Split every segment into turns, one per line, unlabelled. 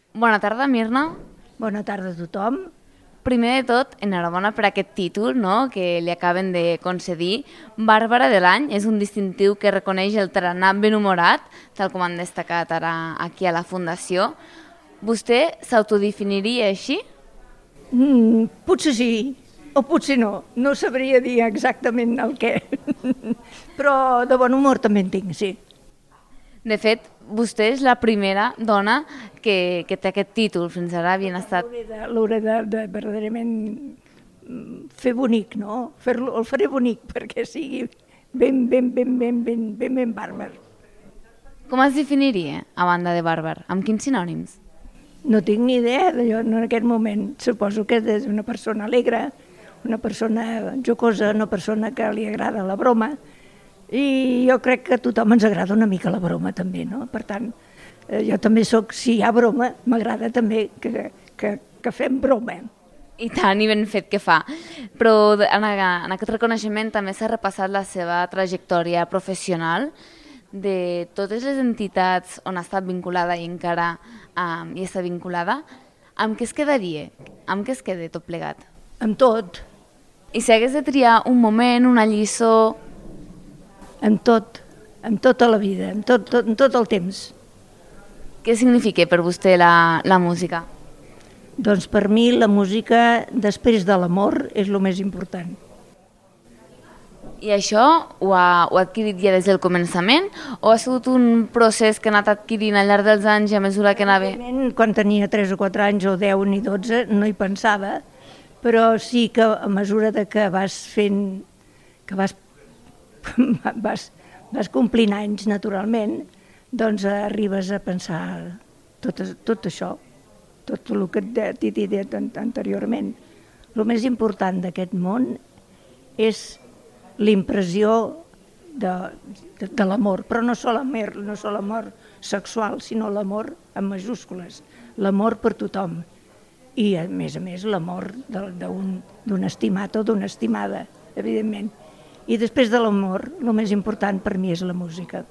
Bona tarda, Mirna.
Bona tarda a tothom.
Primer de tot, enhorabona per aquest títol, no?, que li acaben de concedir. Bàrbara de l'any és un distintiu que reconeix el tarannà benhumorat, tal com han destacat ara aquí a la Fundació. Vostè s'autodefiniria així?
Potser sí, o potser no. No sabria dir exactament el què. Però de bon humor també en tinc, sí.
De fet, vostè és la primera dona que té aquest títol. Fins ara havien estat...
L'hauré de verdaderament fer bonic, no? El faré bonic perquè sigui ben bàrbar.
Com es definiria, a banda de bàrbar? Amb quins sinònims?
No tinc ni idea d'allò en aquest moment. Suposo que és una persona alegre, una persona jocosa, una persona que li agrada la broma, i jo crec que a tothom ens agrada una mica la broma també, no? Per tant, jo també soc, si hi ha broma, m'agrada també que fem broma.
I tant, i ben fet que fa. Però en aquest reconeixement també s'ha repassat la seva trajectòria professional de totes les entitats on ha estat vinculada i encara hi està vinculada. Amb què es quedaria? Amb què es queda tot plegat?
Amb tot.
I si hagués de triar un moment, una lliçó...
Amb tot, amb tota la vida, amb tot el temps.
Què significa per vostè la música?
Doncs per mi la música, després de l'amor, és el més important.
I això ho ha adquirit ja des del començament o ha sigut un procés que ha anat adquirint al llarg dels anys i a mesura que anava...
Quan tenia 3 o 4 anys o 10 ni 12 no hi pensava, però sí que a mesura que vas fent, que vas complint anys naturalment, doncs arribes a pensar tot això, tot el que t'he dit anteriorment. El més important d'aquest món és l'impressió de l'amor, però no sol amor sexual, sinó l'amor en majúscules, l'amor per tothom. I a més l'amor d'un estimat o d'una estimada, evidentment. I després de l'amor, el més important per mi és la música.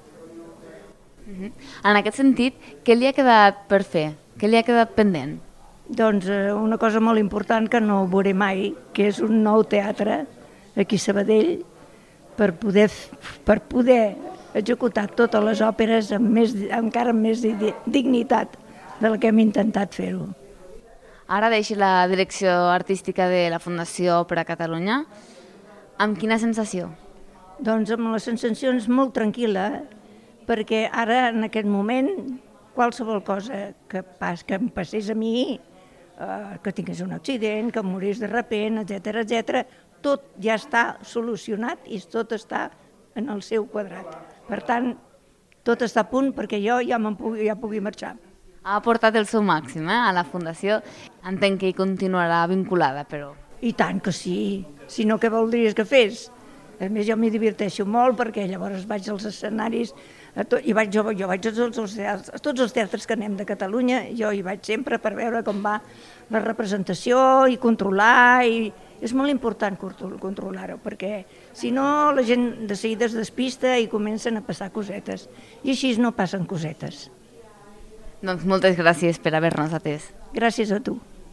En aquest sentit, què li ha quedat per fer? Què li ha quedat pendent?
Doncs una cosa molt important que no veuré mai, que és un nou teatre aquí a Sabadell per poder executar totes les òperes encara amb més dignitat del que hem intentat fer-ho.
Ara deixi la direcció artística de la Fundació Òpera Catalunya. Amb quina sensació?
Doncs amb les sensacions molt tranquil·la, perquè ara, en aquest moment, qualsevol cosa que em passés a mi, que tingués un accident, que em morís de repent, etc., tot ja està solucionat i tot està en el seu quadrat. Per tant, tot està a punt perquè jo ja pugui marxar.
Ha aportat el seu màxim a la Fundació. Entenc que hi continuarà vinculada, però...
I tant que sí, si no què voldries que fes? A més, jo m'hi diverteixo molt perquè llavors vaig als escenaris, jo vaig a tots els teatres que anem de Catalunya, jo hi vaig sempre per veure com va la representació i controlar, i és molt important controlar-ho, perquè si no la gent de seguida es despista i comencen a passar cosetes, i així no passen cosetes.
Doncs moltes gràcies per haver-nos atès.
Gràcies a tu.